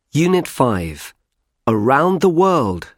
Unit 5. Around the World.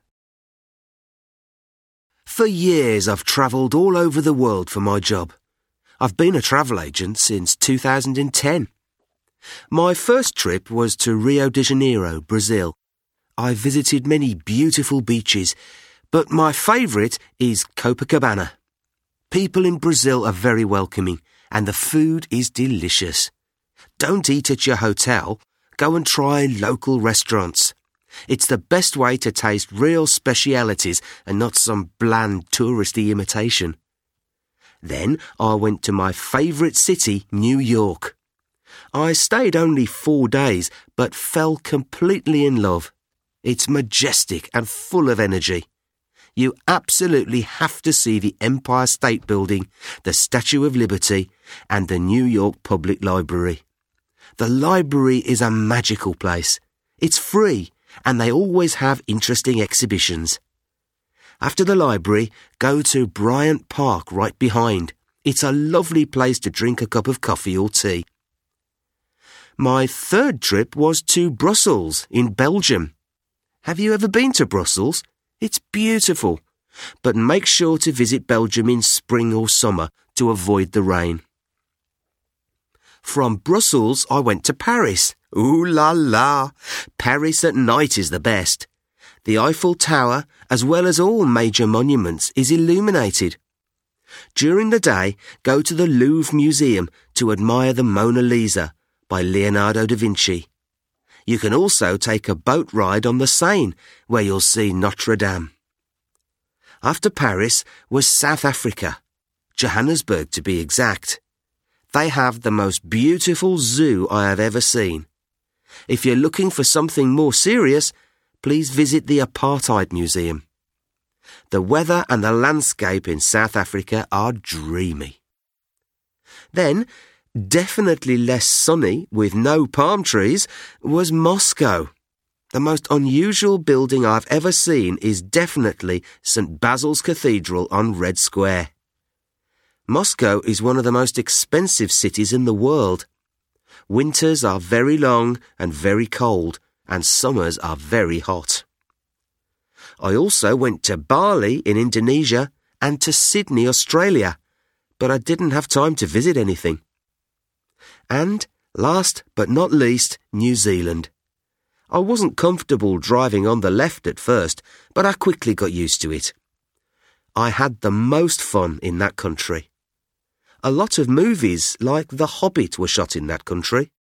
For years I've travelled all over the world for my job. I've been a travel agent since 2010. My first trip was to Rio de Janeiro, Brazil. I visited many beautiful beaches, but my favourite is Copacabana. People in Brazil are very welcoming and the food is delicious. Don't eat at your hotel. Go and try local restaurants. It's the best way to taste real specialities and not some bland touristy imitation. Then I went to my favourite city, New York. I stayed only 4 days, but fell completely in love. It's majestic and full of energy. You absolutely have to see the Empire State Building, the Statue of Liberty, and the New York Public Library. The library is a magical place. It's free, and they always have interesting exhibitions. After the library, go to Bryant Park right behind. It's a lovely place to drink a cup of coffee or tea. My third trip was to Brussels in Belgium. Have you ever been to Brussels? It's beautiful, but make sure to visit Belgium in spring or summer to avoid the rain. From Brussels, I went to Paris. Ooh la la! Paris at night is the best. The Eiffel Tower, as well as all major monuments, is illuminated. During the day, go to the Louvre Museum to admire the Mona Lisa by Leonardo da Vinci. You can also take a boat ride on the Seine, where you'll see Notre Dame. After Paris was South Africa, Johannesburg to be exact. They have the most beautiful zoo I have ever seen. If you're looking for something more serious, please visit the Apartheid Museum. The weather and the landscape in South Africa are dreamy. Then, definitely less sunny with no palm trees, was Moscow. The most unusual building I've ever seen is definitely St. Basil's Cathedral on Red Square. Moscow is one of the most expensive cities in the world. Winters are very long and very cold, and summers are very hot. I also went to Bali in Indonesia and to Sydney, Australia, but I didn't have time to visit anything. And, last but not least, New Zealand. I wasn't comfortable driving on the left at first, but I quickly got used to it. I had the most fun in that country. A lot of movies like The Hobbit were shot in that country.